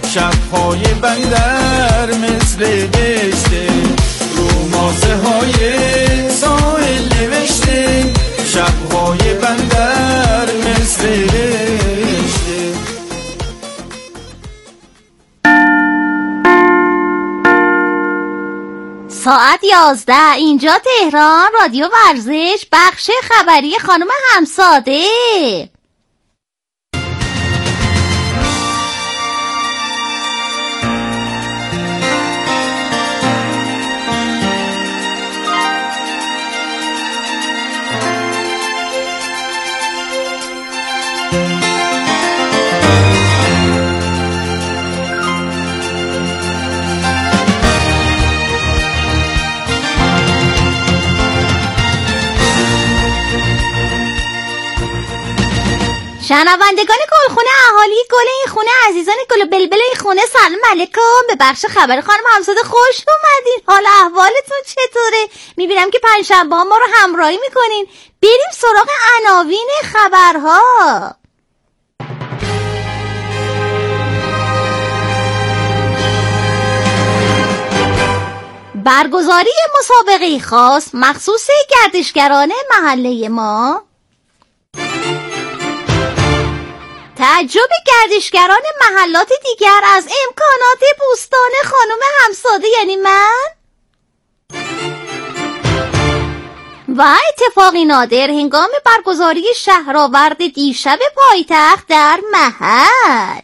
شب‌های بندر مثل بشته، رو ماسه های ساحل نوشته، شب‌های بندر مثل بشته. ساعت 11 اینجا تهران، رادیو ورزش، بخش خبری خانم همساده. شنوندگان گلخونه، اهالی گل این خونه، عزیزان گل بلبل این خونه، سلام علیکم. به بخش خبر خانم همساده خوش اومدین. حال احوالتون چطوره؟ میبینم که پنجشنبه ما رو همراهی میکنین. بریم سراغ عناوین خبرها. برگزاری مسابقه خاص مخصوص گردشگران محله ما. تعجب گردشگران محلات دیگر از امکانات بوستان خانم همساده، یعنی من. و اتفاقی نادر هنگام برگزاری شهرآورد دیشب پایتخت در محل.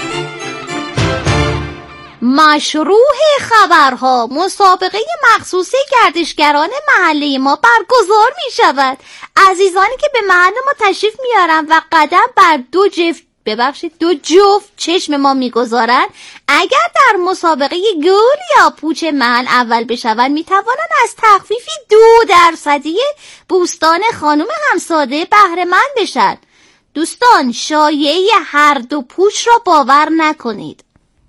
مشروح خبرها، مسابقه مخصوص گردشگران محله ما برگزار می شود. عزیزانی که به محل ما تشریف میارن و قدم بر دو جفت چشم ما میگذارن، اگر در مسابقه گل یا پوچ محل اول بشون، میتوانند از تخفیفی 2% بوستان خانم همساده بهره مند بشن. دوستان، شایعه هر دو پوچ را باور نکنید.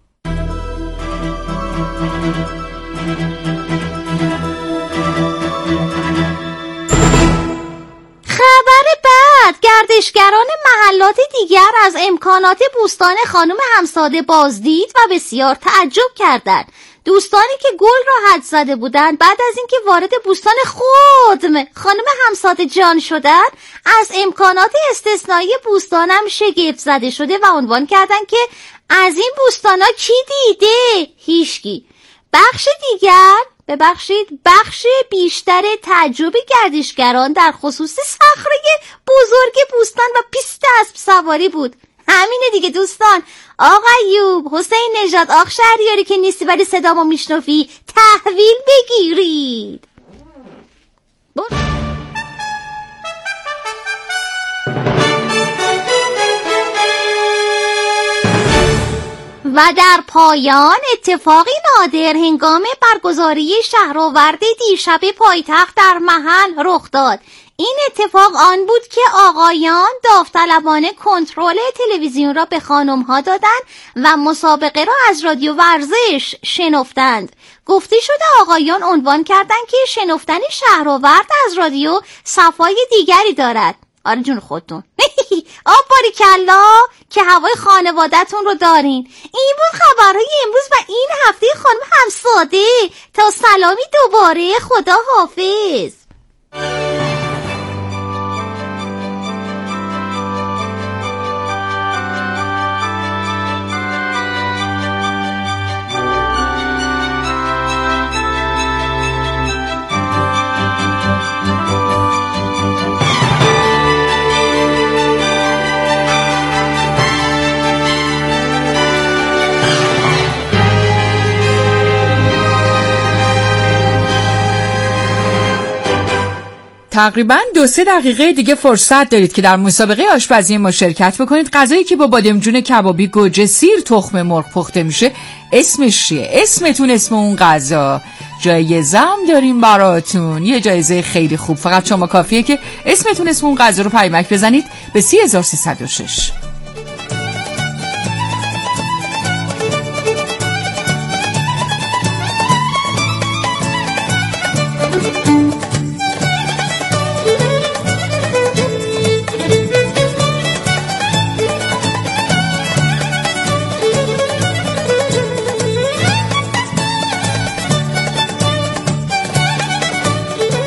خبر بعد، گردشگران محلات دیگر از امکانات بوستان خانم همساده بازدید و بسیار تعجب کردند. دوستانی که گل را حد زده بودند بعد از اینکه وارد بوستان خود خانم همساده جان شدند، از امکانات استثنایی بوستانم شگفت زده شده و عنوان کردند که از این بوستانا کی دیده؟ هیچکی. بخش بیشتر تعجب گردشگران در خصوص صخره بزرگ بوستان و پیست اسب سواری بود. همینه دیگه دوستان. آقا ایوب، حسین نژاد، آق شهریاری که نیستی ولی صدامو میشنوی، تحویل بگیرید. و در پایان، اتفاقی نادر هنگام برگزاری شهرآورد دیشب پایتخت در محل رخ داد. این اتفاق آن بود که آقایان داوطلبانه کنترل تلویزیون را به خانم‌ها دادند و مسابقه را از رادیو ورزش شنفتند. گفته شده آقایان عنوان کردند که شنفتن شهرآورد از رادیو صفای دیگری دارد. آره جون خودتون. آب باریکلا که هوای خانوادتون رو دارین. این بود خبرهای امروز و این هفته خانم همساده. تا سلامی دوباره، خدا حافظ. تقریباً 2-3 دقیقه دیگه فرصت دارید که در مسابقه آشپزی ما شرکت بکنید. غذایی که با بادمجون کبابی، گوجه، سیر، تخم مرغ پخته میشه اسمش چیه؟ اسمتون اسم اون غذا. جایزه هم داریم براتون، یه جایزه خیلی خوب. فقط شما کافیه که اسمتون اسم اون غذا رو پیامک بزنید به 30306.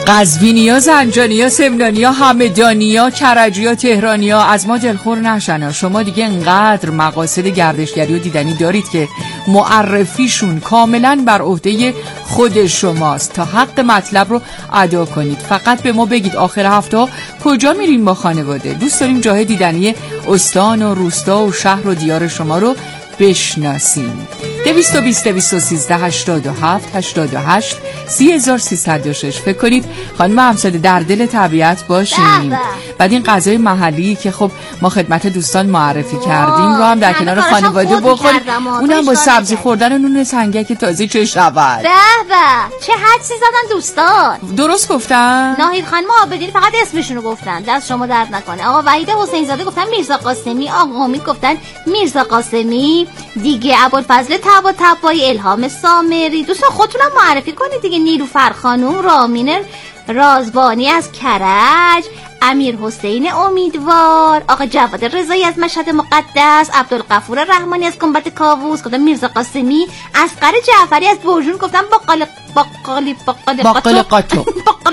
قزوینیا، زنجانیا، سمنانیا، همدانیا، کرجیا، تهرانیا از ما دلخور نشن. شما دیگه انقدر مقاصد گردشگری و دیدنی دارید که معرفیشون کاملا بر عهده خود شماست تا حق مطلب رو ادا کنید. فقط به ما بگید آخر هفته کجا میرین با خانواده. دوست داریم جای دیدنی استان و روستا و شهر و دیار شما رو بشناسیم. 220 213 87 88 3306. فکر کنید خانم همساده در دل طبیعت باشیم. بعد این غذای محلی که خب ما خدمت دوستان معرفی کردیم رو هم در کنار خانواده بخوریم، اونم با سبزی خوردن و نون سنگک تازه چه شود. به چه حدسی زدن دوستان. درست گفتن؟ ناهید خانم عابدین فقط اسمشون رو گفتن، دست شما درد نکنه. آقا وحید حسین زاده گفتن میرزا قاسمی، آقا امید گفتن میرزا قاسمی دیگه، ابوالفضل طباطبایی، الهام سامری. دوستان خودتونم معرفی کنید دیگه. نیلوفر خانم، رامین رازبانی از کرج، امیر حسین امیدوار، آقا جواد رضایی از مشهد مقدس، عبدالغفور رحمانی از گنبد کاووس گفتن میرزا قاسمی، اصغر جعفری از برجون گفتن باقالی قاطو.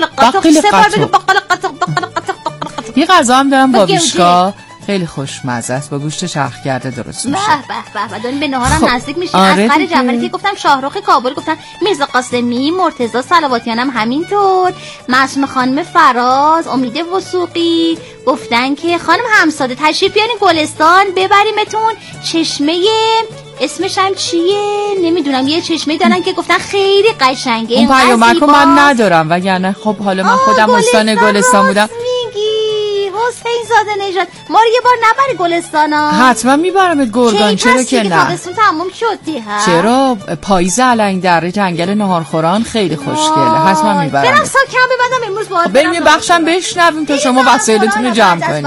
یه غذا هم دارم با بیشکا خیلی خوشمزه است، با گوشت چرخ کرده درست میشه. به داریم به نهارم نزدیک میشیم. اصغر جعفری که گفتم، شاهرخ کابل گفتن میرزا قاسمی، مرتضی صلواتیان هم همینطور، معصومه خانم فراز، امید وثوقی گفتن که خانم همساده تشریف بیارین گلستان ببریمتون چشمه، اسمش هم چیه نمیدونم، یه چشمه دارن که گفتن خیلی قشنگه. اون پیامک رو من ندارم وگرنه خب حالا من خودم استان گلستان بودم. حسین زاده نژاد ما رو یه بار نبری گلستان ها؟ حتما میبرمت گرگان، چرا که نه. تابستون تموم شدی ها؟ چرا پاییز علنگ دره جنگل ناهارخوران خیلی خوشگله، حتما میبرمت. برم ساکم ببندم امروز باید بریم یه بخشم بشنویم تا شما وسایلتون رو جمع کنید.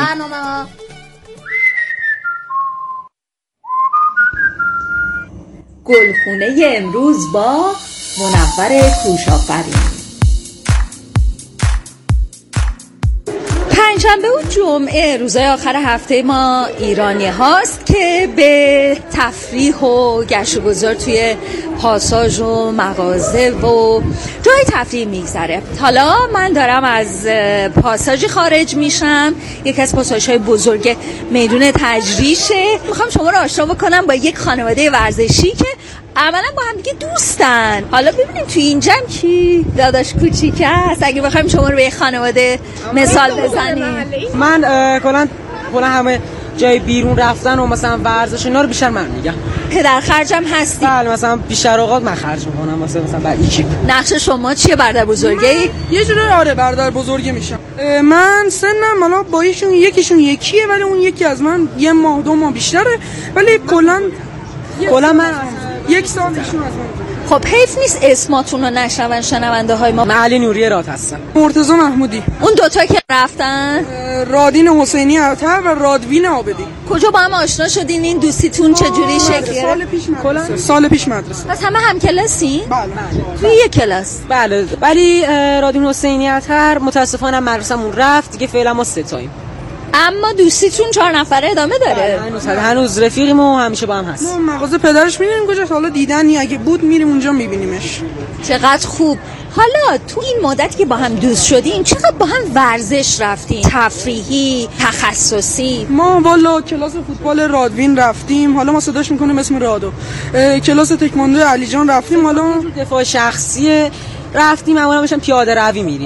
گلخونه امروز با منور کوش‌آفرین. پنجشنبه و جمعه روزهای آخر هفته ما ایرانی هاست که به تفریح و گشت و گذار توی پاساژ و مغازه و جای تفریح میگذره. حالا من دارم از پاساژی خارج میشم، یکی از پاساژهای بزرگ میدون تجریشه. میخوام شما رو آشنا بکنم با یک خانواده ورزشی که عملا با هم دیگه دوستن. حالا ببینیم توی این جمع کی داداش کوچیک هست، اگه بخوایم شما رو به خانواده مثال بزنیم. من کلا همه جای بیرون رفتن و مثلا ورزش اینا رو بیشتر من میگم. پدر خرجم هستی؟ بله، مثلا بیشتر اوقات من خرج میکنم مثلا بعد یکی. نقش شما چیه برادر بزرگی؟ یه جوری آره برادر بزرگی میشم. من سنم حالا با یکیشون یکیه، ولی اون یکی از من 1 ماه 2 ماه بیشتره، ولی کلا من 1 سال ایشون از من. خب حیف نیست اسماتون رو نشنون شنونده های ما. من علی نوری راد هستم. مرتضی محمودی. اون دوتا که رفتن رادین حسینی عطر و رادوین عابدی. کجا با هم آشنا شدین؟ این دوستیتون چجوری شکل گرفت؟ سال پیش مدرسه. پس همه هم کلاسی؟ بله. توی یک کلاس؟ بله، ولی رادین حسینی عطر متاسفانه مدرسمون رفت دیگه، فعلا ما 3 تاییم. اما دوستیتون 4 نفره ادامه داره؟ هنوز رفیقیم و همیشه با هم هست. ما مغازه پدرش میریم کجا، حالا دیدنی اگه بود میریم اونجا میبینیمش. چقدر خوب. حالا تو این مدت که با هم دوست شدین چقدر با هم ورزش رفتین؟ تفریحی، تخصصی؟ ما والا کلاس فوتبال رادوین رفتیم، حالا ما صداش میکنیم اسم رادو. کلاس تکواندو علی جان رفتیم، حالا دفاع شخصی رفتیم، معمولا میشم پیاده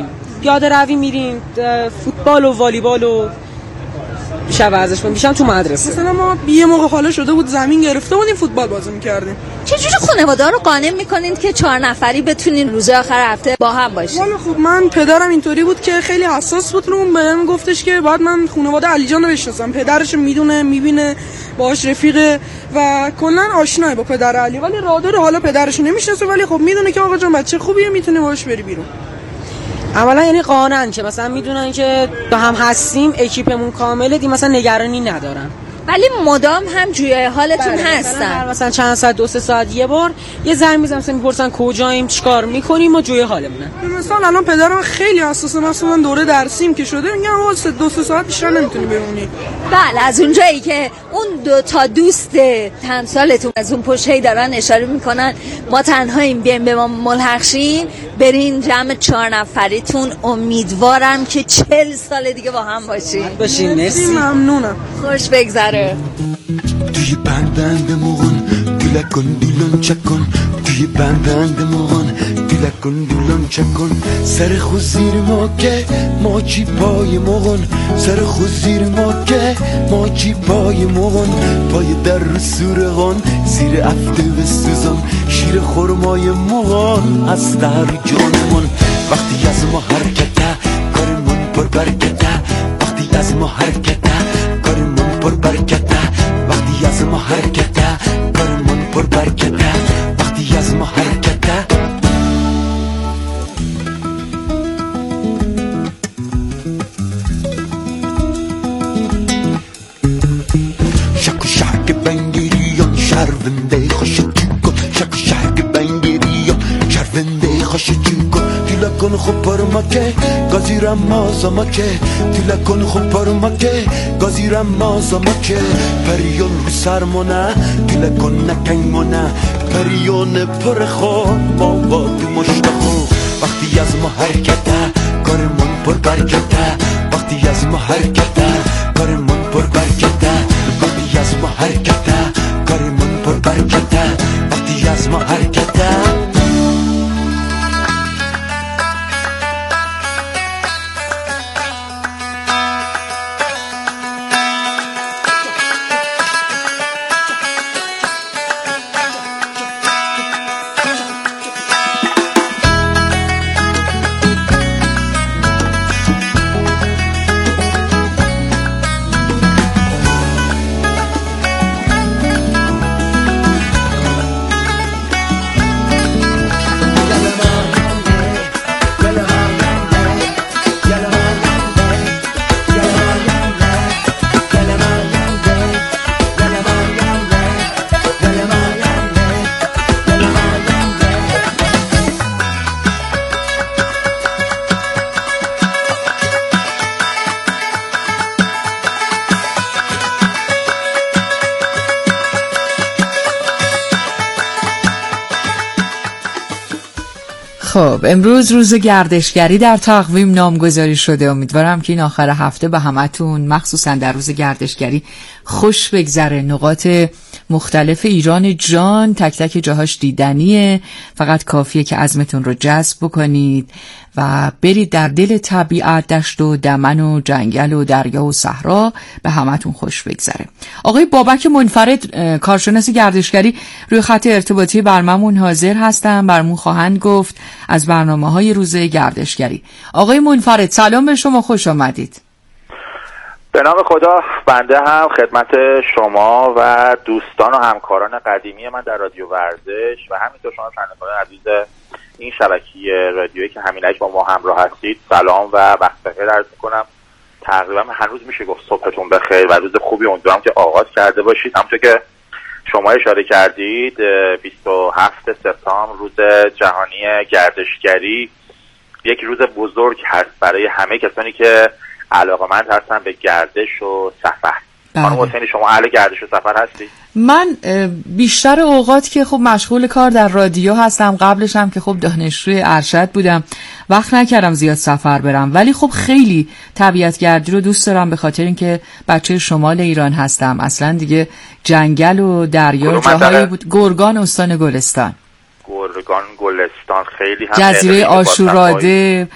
روی میریم فوتبال و والیبال و بیشتر ورزش میشم تو مدرسه. مثلا ما یه موقع حالا شده بود زمین گرفته بودیم فوتبال بازی می‌کردیم. چجوری خانواده رو قانع می‌کنین که 4 نفری بتونین روز آخر هفته با هم باشین؟ والا خب من پدرم اینطوری بود که خیلی حساس بود روم، بهم گفتش که بعد من خانواده علی جان رو بشناسم، پدرش میدونه میبینه باهاش رفیقه و کلا آشنای با پدر علی، ولی رادو رو حالا پدرش نمیشناسه، ولی خب میدونه که آقا جان بچه خوبیه میتونه باهاش بری بیرون. اولا یعنی قانعن که مثلا میدونن که با هم هستیم، اکیپمون کامله، مثلا نگرانی ندارن. ولی مدام هم جوی حالتون هستن. مثلا چند ساعت 2-3 ساعت یه بار یه زنگ میزنم مثلا میپرسن کجاییم چیکار میکنیم و جوی حالمونه. مثلا الان پدرم خیلی حساسه، مثلا دوره درسیم که شده میگم آقا 2-3 ساعت بیشتر نمیتونی بمونی. بله از اونجایی که اون 2 تا دوست همسالتون از اون پشت دارن اشاره میکنن ما تنهاییم بیایم به ما ملحق شین، برین جمع 4 نفریتون. امیدوارم که 40 سال دیگه با هم باشین. مرسی ممنونم. خوش بگذره. توی بندند مغن گلکن دولان چکن، توی بندند مغن گلکن دولان چکن، سر خود زیر ما که ماچی پای مغن، سر خود زیر ما که ماچی پای مغن، پای در رو سورغان زیر افته و سوزان، شیر خورمای مغن از در جانمون. وقتی از ما حرکته کارمون پر برکته، وقتی از ما حرکته کارمون پر برکته، وقتی از ما حرکته کارمون پر برکته، وقتی از ما حرکته. شک و شک بنگیریان شرونده خوش چیکن، شک و شک بنگیریان شرونده خوش چیکن، تیلا کن خوب پرما که گازیرم مازما که، تیلا کن خوب پرما که گازیرم مازما که، پریون رو سرمونه تیلا کن نکنگمونه، پریون پر خواب ما وادی مشتاقو. وقتی از ما حرکته کارمون پر برکته، وقتی از ما حرکته کارمون پر برکته، وقتی از ما حرکته کارمون پر برکته، وقتی از ما حرکته. خب امروز روز گردشگری در تقویم نامگذاری شده. امیدوارم که این آخر هفته به همتون مخصوصا در روز گردشگری خوش بگذره. نقاط مختلف ایران جان تک تک جاهاش دیدنیه، فقط کافیه که عزمتون رو جذب بکنید و برید در دل طبیعت، دشت و دمن و جنگل و دریا و صحرا، به همتون خوش بگذره. آقای بابک منفرد کارشناس گردشگری روی خط ارتباطی برنامه‌مون حاضر هستن، برامون خواهند گفت از برنامه‌های روز گردشگری. آقای منفرد سلام به شما، خوش آمدید. به نام خدا، بنده هم خدمت شما و دوستان و همکاران قدیمی من در رادیو ورزش و همینطور شما شنوندگان عزیز این شبکه رادیویی که همینک با ما همراه هستید سلام و وقت بخیر عرض می‌کنم. تقریبا هنوز میشه گفت صبحتون بخیر و روز خوبی امیدوارم که آغاز کرده باشید. همونطور که شما اشاره کردید 27 سپتامبر روز جهانی گردشگری یک روز بزرگ هست برای همه کسانی که علاقه‌مند هستن به گردش و سفر. خانم حسینی شما اهل گردش و سفر هستید؟ من بیشتر اوقات که خب مشغول کار در رادیو هستم، قبلش هم که خب دانشجوی ارشد بودم وقت نکردم زیاد سفر برم، ولی خب خیلی طبیعت گردی رو دوست دارم به خاطر اینکه بچه شمال ایران هستم. اصلا دیگه جنگل و دریا جاهایی بود، گرگان استان گلستان، گرگان گلستان خیلی هم جزیره آشوراده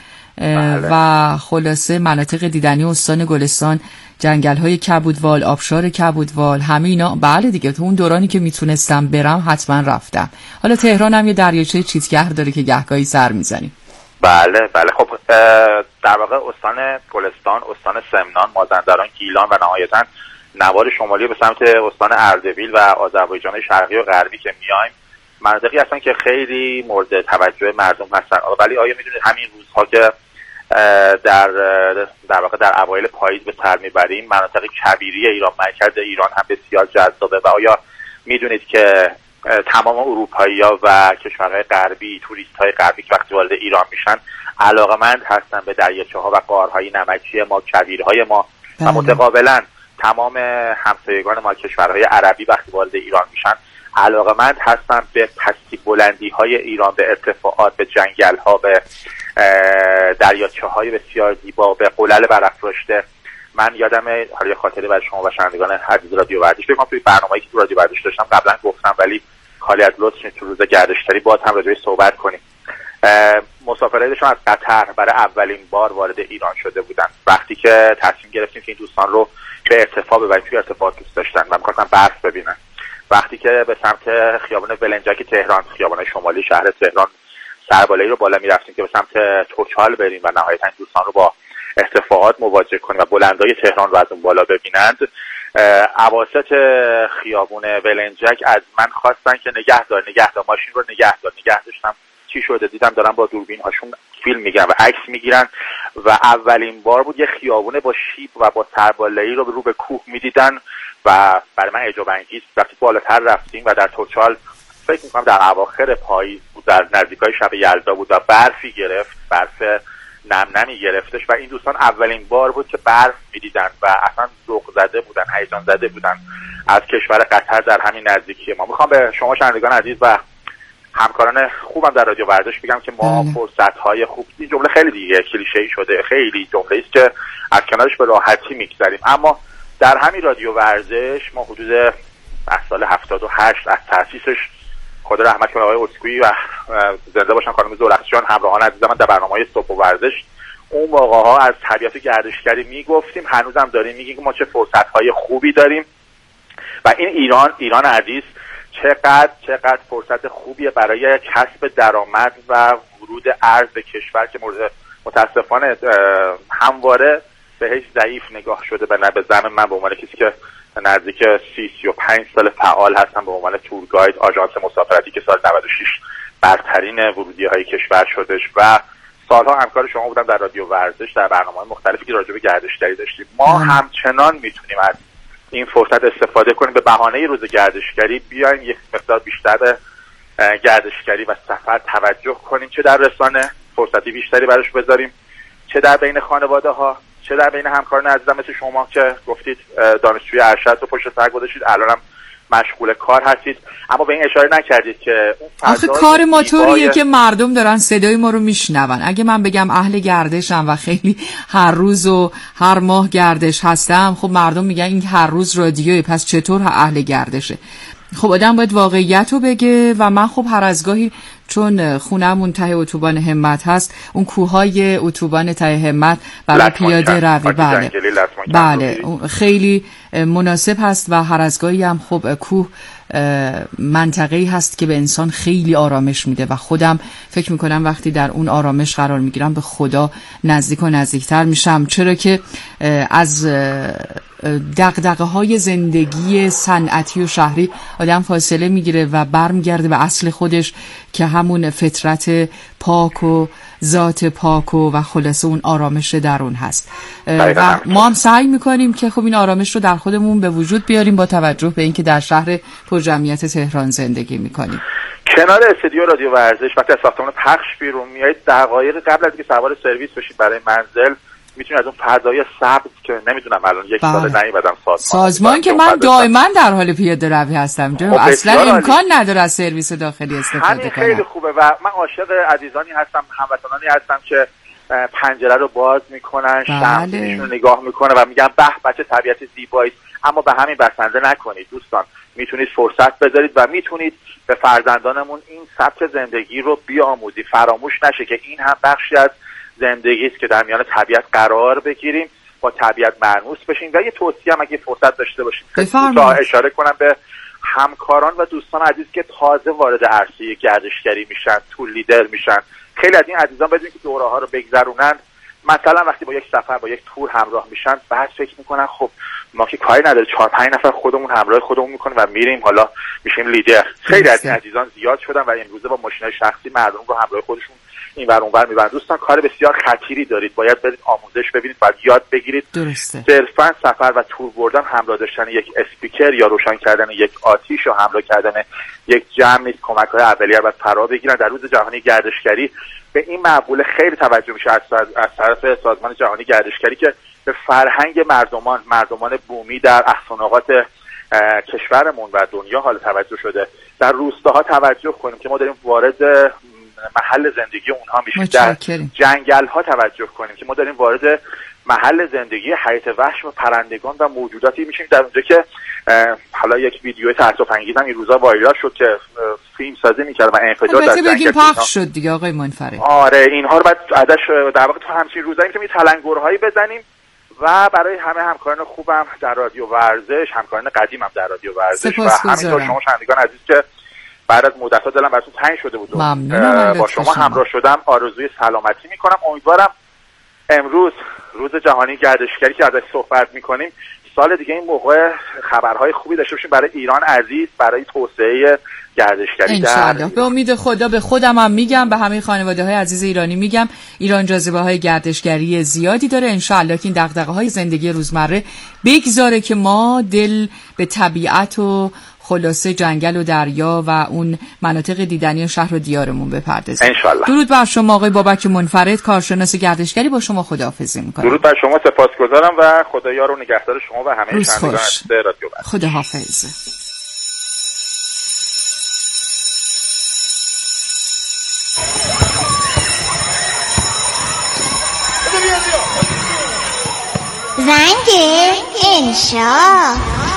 و خلاصه مناطق دیدنی استان گلستان، جنگل‌های کبودوال، آبشار کبودوال، همه اینا. بله دیگه تو اون دورانی که میتونستم برم حتما رفتم. حالا تهران هم یه دریاچه چیتگر داره که گهگاهی سر میزنیم. بله خب در واقع استان گلستان، استان سمنان، مازندران، گیلان و نهایتاً نوار شمالی به سمت استان اردبیل و آذربایجان شرقی و غربی که میایم مناطقی هستن که خیلی مورد توجه مردم هستن. ولی آیا میدونید همین روزها که در واقع در اوایل پاییز به سر میبریم. مناطق کویری ایران، مرکز ایران هم بسیار جذابه و آیا میدونید که تمام اروپایی‌ها و کشورهای غربی، توریست‌های غربی که وقتی وارد ایران میشن علاقه‌مند هستن به دریاچه‌ها و غارهای نمکی ما، کویرهای ما و متقابلا تمام همسایگان ما کشورهای عربی وقتی وارد ایران میشن علاقه‌مند هستن به پستی بلندی‌های ایران، به ارتفاعات، به جنگل‌ها، به دریاچه‌های بسیار زیبا، به قلل برافراشته. من یادم حالا خاطره برای شما و شنوندگان عزیز رادیو ورزش بگم، توی برنامه‌ای که تو رادیو ورزش داشتم قبلا گفتم ولی خالی از لطف تو روز گردشگری باز هم راجعش صحبت کنیم. مسافرایی داشتم از قطر برای اولین بار وارد ایران شده بودن. وقتی که تصمیم گرفتیم که این دوستان رو به ارتفاع ببریم، توی ارتفاعات دوست داشتن و می‌خواستن برف ببینن. وقتی که به سمت خیابان بلنجک تهران، خیابان شمالی شهر تهران سربالایی رو بالا می‌رفتیم که به سمت توچال بریم و نهایتاً دوستان رو با ارتفاعات مواجه کنیم و بلندای تهران رو از اون بالا ببینند، اواسط خیابون بلنجک از من خواستن که نگه دار ماشین رو نگه داشتم چی شده، دیدم دارن با دوربین هاشون فیلم میگیرن و عکس میگیرن و اولین بار بود یه خیابونه با شیب و با سربالایی رو به کوه میدیدن و برای من اعجاب انگیز. وقتی بالاتر رفتیم و در توچال فکر میکنم در اواخر پاییز بود، در نزدیکای شب یلدا بود و برفی گرفت، برف نمی گرفتش و این دوستان اولین بار بود که برف میدیدن و اصلا ذوق زده بودن، هیجان زده بودن از کشور قطر در همین نزدیکی ما. میخوام به شما شنوندگان عزیز و همکاران خوبم در رادیو ورزش بگم که ما فرصت‌های خوب، این جمله خیلی دیگه کلیشه‌ای شده، خیلی جمله‌ای است که از کنارش به راحتی میگذریم، اما در همین رادیو ورزش ما حدود از سال 78 از تأسیسش خدا رحمت کنه آقای اسکویی و زنده باشن خانم زورخشان همراهان عزیزم در برنامه‌های صبح و ورزش اون موقع‌ها از طبیعت گردشگری میگفتیم، هنوزم داریم میگیم که ما چه فرصت‌های خوبی داریم و این ایران عزیز چقدر فرصت خوبیه برای کسب درآمد و ورود ارز به کشور که متاسفانه همواره بهش ضعیف نگاه شده. به زعم من به عنوان کسی که نزدیک 35 سال فعال هستم به عنوان تور گاید آژانس مسافرتی که سال 96 برترین ورودی‌های کشور شدش و سالها همکار شما بودم در رادیو ورزش در برنامه‌های مختلفی که راجع به گردشگری داشتیم. ما همچنان میتونیم از این فرصت استفاده کنیم، به بهانه روز گردشگری بیایم یک مقدار بیشتر به گردشگری و سفر توجه کنیم، چه در رسانه فرصتی بیشتری براش بذاریم، چه در بین خانواده‌ها، چه در بین همکاران عزیزم مثل شما که گفتید دانشجوی ارشد رو پشت سر گذاشتید، الانم مشغول کار هستید، اما به این اشاره نکردید که آخه کار ما طوریه که مردم دارن صدای ما رو میشنون. اگه من بگم اهل گردشم و خیلی هر روز و هر ماه گردش هستم، خب مردم میگن این هر روز رادیوی، پس چطور اهل گردشه؟ خب آدم باید واقعیت رو بگه و من خب هر از گاهی چون خونه‌مون ته اتوبان همت هست، اون کوههای اتوبان ته همت برای پیاده روی بله خیلی مناسب هست و هر از گاهی هم خب کوه منطقه‌ای هست که به انسان خیلی آرامش میده و خودم فکر میکنم وقتی در اون آرامش قرار میگیرم به خدا نزدیک و نزدیکتر میشم، چرا که از دغدغه‌های زندگی صنعتی و شهری آدم فاصله میگیره و برمیگرده به اصل خودش که همون فطرت پاک و ذات پاک و خلاصه اون آرامش درون هست و ما هم سعی میکنیم که خب این آرامش رو در خودمون به وجود بیاریم با توجه به اینکه در شهر پرجمعیت تهران زندگی میکنیم. کنار استودیو رادیو ورزش وقتی از ساختمان پخش بیرون میایید دقایق قبل از اینکه سوار سرویس بشید برای منزل میتونید از اون فضای سبز که نمیدونم الان یک سال نیومدم سازمان که من دائما در حال پیاده روی هستم اصلا امکان نداره از سرویس داخلی استفاده کنم. خیلی خوبه و من عاشق عزیزانی هستم، هموطنانی هستم که پنجره رو باز میکنن، شمسشون رو نگاه میکنه و میگن به بچه طبیعت زیبایی، اما به همین بسنده نکنید دوستان، میتونید فرصت بذارید و میتونید به فرزندانمون این سبک زندگی رو بیاموزید. فراموش نشه که این هم بخشی از زندگی است که در میان طبیعت قرار بگیریم، با طبیعت مانوس بشیم. و یه توصیه هم اگه فرصت داشته باشیم تا اشاره کنم به همکاران و دوستان عزیز که تازه وارد عرصه گردشگری میشن، تور لیدر میشن. خیلی از این عزیزان بدون که دوره ها رو بگذرونن، مثلا وقتی با یک سفر با یک تور همراه میشن بعد فکر میکنن خب ما که کاری نداره 4-5 نفر خودمون همراه خودمون میکنیم و میریم حالا میشیم لیدر. خیلی از این عزیزان زیاد شدن و امروزه با ماشین‌های شخصی مردم رو همراه خودشون این ور اون ور میبرن. دوستان کار بسیار خطیری دارید، باید برید آموزش ببینید، باید یاد بگیرید. درسته. صرفا سفر و تور بردن همراه داشتن یک اسپیکر یا روشن کردن یک آتیش و همراه کردن یک جمع نیست. کمک‌های اولیه رو باید فرا بگیرن. در روز جهانی گردشگری به این معقوله خیلی توجه میشه از طرف سازمان جهانی گردشگری که به فرهنگ مردمان بومی در احسان‌آغاز کشورمون و دنیا حال توجه شده. در روستاها توجه کنیم که ما داریم وارد محل زندگی اونها میشیم. در جنگل‌ها توجه کنیم که ما داریم وارد محل زندگی حیات وحش و پرندگان و موجوداتی میشیم در اونجا که حالا یک ویدیو تأسف‌انگیز هم این روزا وایرال شد که فیلم سازی می‌کرد و انفجار در جنگل پخش شد دیگه آقای منفرد. آره اینها رو بعد ازش در واقع تو همچین روزایی میتونیم تلنگرهایی بزنیم و برای همه همکاران خوبم در رادیو ورزش، همکاران قدیمم در رادیو ورزش و همینطور شما شنوندگان عزیز که بعد از مدت‌ها دلم براتون تنگ شده بود با شما همراه شدم آرزوی سلامتی میکنم. امیدوارم امروز روز جهانی گردشگری که ازش صحبت میکنیم سال دیگه این موقع خبرهای خوبی داشته باشیم برای ایران عزیز، برای توسعه گردشگری در به امید خدا. به خودم هم میگم، به همه خانواده‌های عزیز ایرانی میگم ایران جاذبه‌های گردشگری زیادی داره. انشالله که این دغدغه‌های زندگی روزمره بگذاره که ما دل به طبیعت و خلاصه جنگل و دریا و اون مناطق دیدنی و شهر و دیارمون بپردازیم انشالله. درود بر شما آقای بابک منفرد، کارشناس گردشگری. با شما خداحافظی میکنم. درود بر شما، سپاسگزارم و خدا یار و نگهدار شما و همه شنوندگان عزیز رادیو ورزش. خداحافظ. زنگ انشا.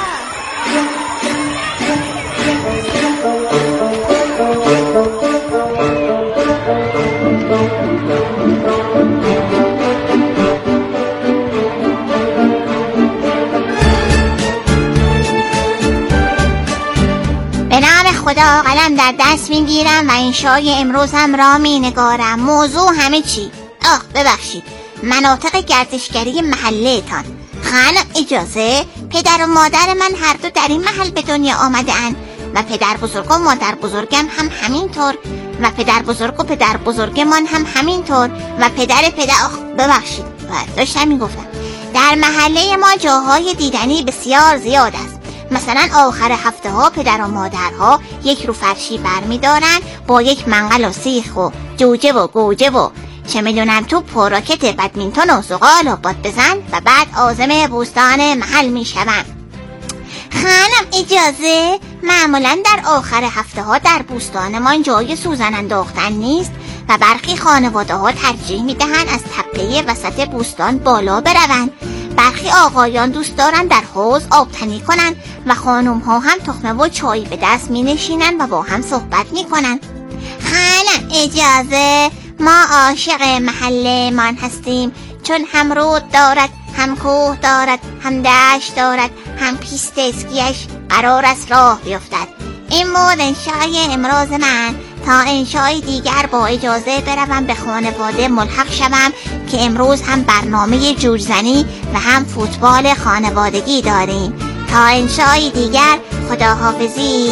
به نام خدا قلم در دست میگیرم و انشای امروز هم را مینگارم. موضوع همه چی ببخشید مناطق گردشگری محله تان. خانم اجازه، پدر و مادر من هر دو در این محل به دنیا آمده اند و پدر بزرگ و مادر بزرگم هم همینطور و پدر بزرگ و پدر بزرگمان هم همینطور و ببخشید داشتم میگفتم. در محله ما جاهای دیدنی بسیار زیاد است. مثلا آخر هفته ها پدر و مادرها یک رو فرشی برمی دارن با یک منقل و سیخ و جوجه و گوجه و چه میدونم توپ و راکت بدمینتون و زغال و باد بزن و بعد عازم بوستان محل میشوند. خانم اجازه، معمولا در آخر هفته ها در بوستانمان جای سوزن انداختن نیست و برخی خانواده ها ترجیح میدهند از تپه وسط بوستان بالا بروند. برخی آقایان دوست دارن در حوض آبتنی کنن و خانم ها هم تخمه و چای به دست می نشینن و با هم صحبت می کنن. خانم اجازه، ما عاشق محله من هستیم چون هم رود دارد، هم کوه دارد، هم دشت دارد، هم پیست اسکیش قرار است راه بیفتد. این بود انشای امروز من. تا انشای دیگر با اجازه بروم به خانواده ملحق شوم که امروز هم برنامه جوجزنی و هم فوتبال خانوادگی داریم. تا انشای دیگر خداحافظی.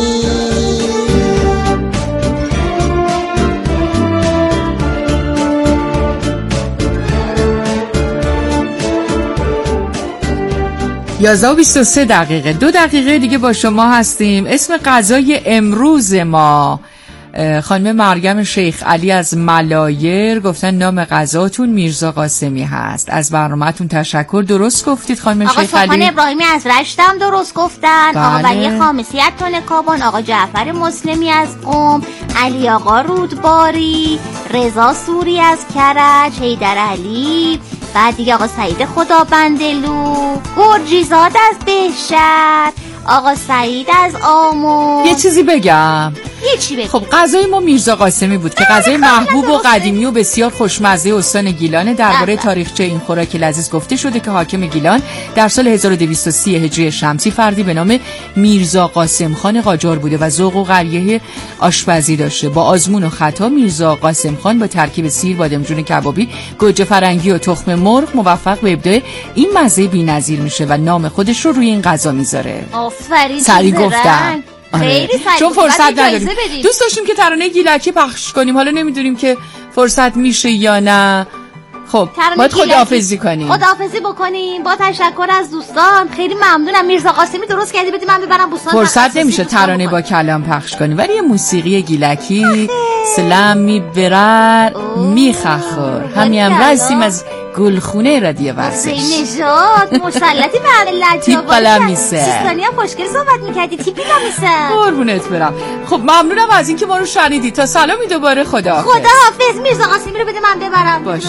11:23 دقیقه. 2 دقیقه دیگه با شما هستیم. اسم غذای امروز ما خانم مریم شیخ علی از ملایر گفتن نام غذاتون میرزا قاسمی هست. از برنامه‌تون تشکر. درست گفتید خانم شیخ علی. آقا سخن ابراهیمی از رشت هم درست گفتن. بله. آقا ولی خامسی از تون کابان، آقا جعفر مسلمی از قم، علی آقا رودباری، رضا سوری از کرج، حیدر علی، بعد دیگه آقا سعید خدابندلو، گرجیزاد از بهشت، آقا سعید از آمو. یه چیزی بگم. خب غذای ما میرزا قاسمی بود که غذای محبوب و قدیمی و بسیار خوشمزه استان گیلان. درباره تاریخچه این خوراک لذیذ گفته شده که حاکم گیلان در سال 1230 هجری شمسی فردی به نام میرزا قاسم خان قاجار بوده و ذوق و قریه آشپزی داشته. با آزمون و خطا میرزا قاسم خان با ترکیب سیر، بادمجون کبابی، گوجه فرنگی و تخم مرغ موفق به ابداع این مزه بی‌نظیر میشه و نام خودش رو روی این غذا میذاره. آفرین. سری گفتم. خیلی چون فرصت نداریم. دوست داشتیم که ترانه گیلکی پخش کنیم، حالا نمیدونیم که فرصت میشه یا نه؟ خب باید خداحافظی کنیم. خداحافظی بکنیم با تشکر از دوستان. خیلی ممنونم. میرزا قاسمی درست کردی بدی من ببرم بوستان. فرصت نمیشه ترانه با کلام پخش کنیم، ولی یه موسیقی گیلکی سلام میبرر میخخور همیم رسیم از گلخونه رادیو ورزش. نژاد مسلطی به لجبازی سیستانی هم خوشگل صحبت میکردی. تیپی نمیسه. قربونت برم. خب ممنونم از اینکه ما رو شنیدی. تا سلامی دوباره. خداحافظ. خداحافظ. میرزا قاسمی رو بده من ببرم. باشه.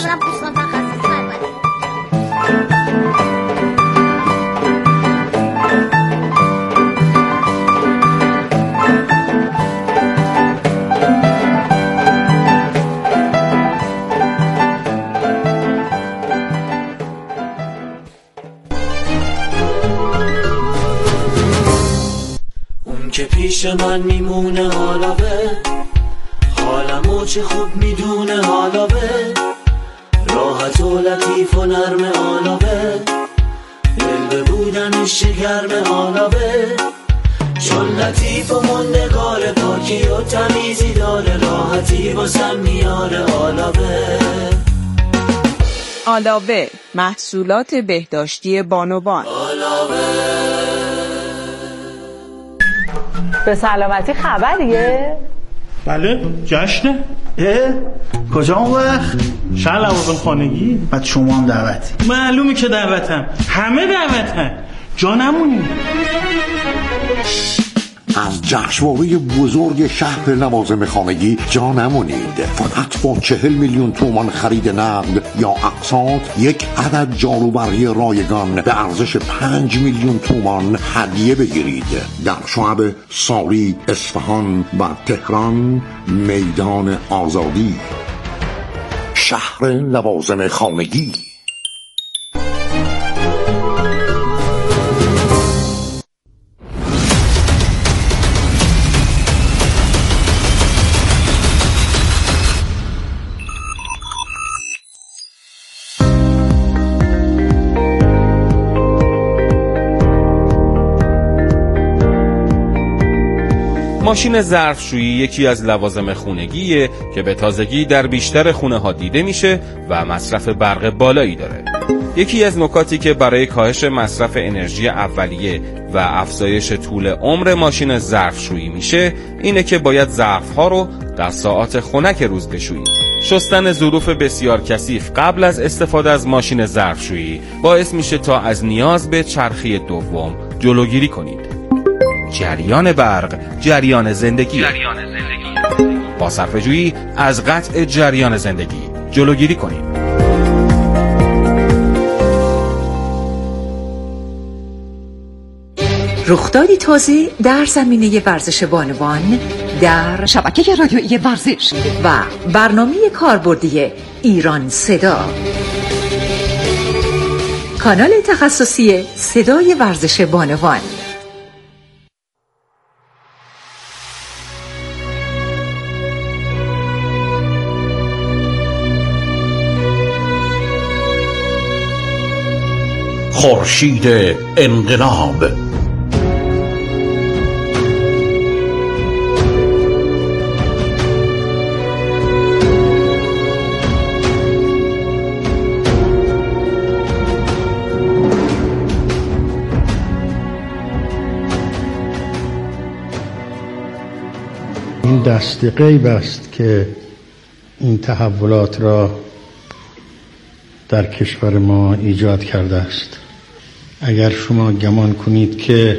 که پیش من میمونه حالاوه، حالمو چه خوب میدونه حالاوه، راحت و لطیف و نرم حالاوه، دل به بودنش گرم حالاوه، چون لطیف و مندگار پاکی و تمیزی داره، راحتی واسم میاره حالاوه. حالاوه محصولات بهداشتی بانوان. به سلامتی خبریه؟ بله جشنه. کجا اون وقت؟ شهر لوازم خانگی. بعد شما هم دعوتی؟ معلومه که دعوتم، همه دعوتن، جا نمونی. از جشنواره بزرگ شهر لوازم خانگی جا نمونید. فقط با 40 میلیون تومان خرید نقد یا اقساط یک عدد جاروبرقی رایگان به ارزش 5 میلیون تومان هدیه بگیرید. در شعب ساری، اصفهان و تهران میدان آزادی. شهر لوازم خانگی. ماشین ظرفشویی یکی از لوازم خونگیه که به تازگی در بیشتر خونه ها دیده میشه و مصرف برق بالایی داره. یکی از نکاتی که برای کاهش مصرف انرژی اولیه و افزایش طول عمر ماشین ظرفشویی میشه اینه که باید ظرف‌ها رو در ساعات خنک روز بشویید. شستن ظروف بسیار کثیف قبل از استفاده از ماشین ظرفشویی باعث میشه تا از نیاز به چرخی دوم جلوگیری کنید. جریان برق، جریان زندگی. با صرفه‌جویی از قطع جریان زندگی جلوگیری کنید. رخدادی تازه در زمینه ورزش بانوان در شبکه رادیویی ورزش و برنامه کاربردی ایران صدا، کانال تخصصی صدای ورزش بانوان. خورشید انقلاب. این دست غیب است که این تحولات را در کشور ما ایجاد کرده است. اگر شما گمان کنید که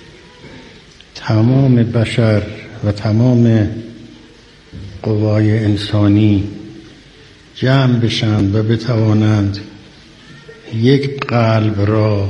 تمام بشر و تمام قوای انسانی جمع بشند و بتوانند یک قلب را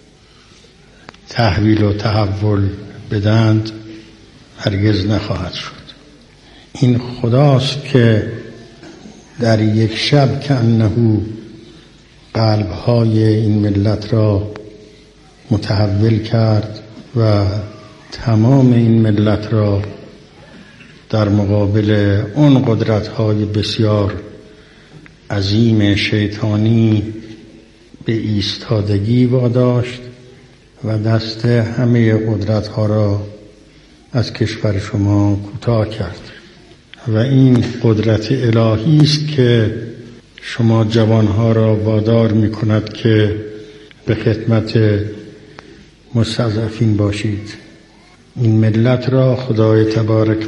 تحویل و تحول بدند، هرگز نخواهد شد. این خداست که در یک شب که انه قلب‌های این ملت را متحول کرد و تمام این ملت را در مقابل اون قدرت‌های بسیار عظیم شیطانی به ایستادگی واداشت و دست همه قدرت‌ها را از کشور شما کوتاه کرد. و این قدرت الهی است که شما جوانها را وادار می کند که به خدمت مستضعفین باشید. این ملت را خدای تبارک